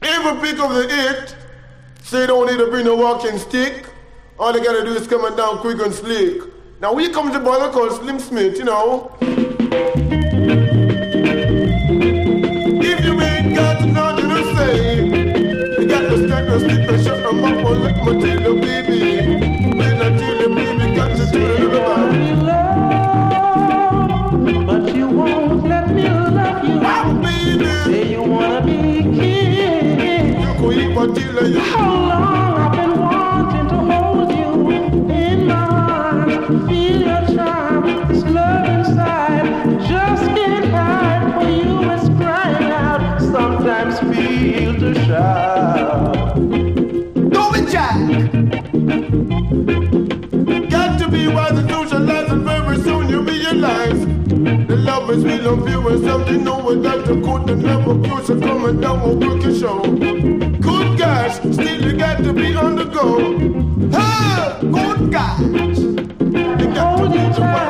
Every pick of the it, say you don't need to bring a walking stick. All they gotta do is come down quick and slick. Now we come to brother called Slim Smith, you know. If you ain't got nothing to say, you got to stand and stick and shut them up and let me tell you, baby. When I tell you, baby, got to do it about but you won't let me love you. Oh, baby. Say you wanna be king. You go eat what you lay. How long I've been wanting to hold you in my arms, feel your charm, this love inside, just can't hide. For you is crying out, sometimes feel to shout. Do it, Jack. Got to be wise and socialize, and very soon you realize the love is real and pure and something new without the coat and never cure. So coming down will work your show. Good guys, still you got to be on the go. Hey, good guy.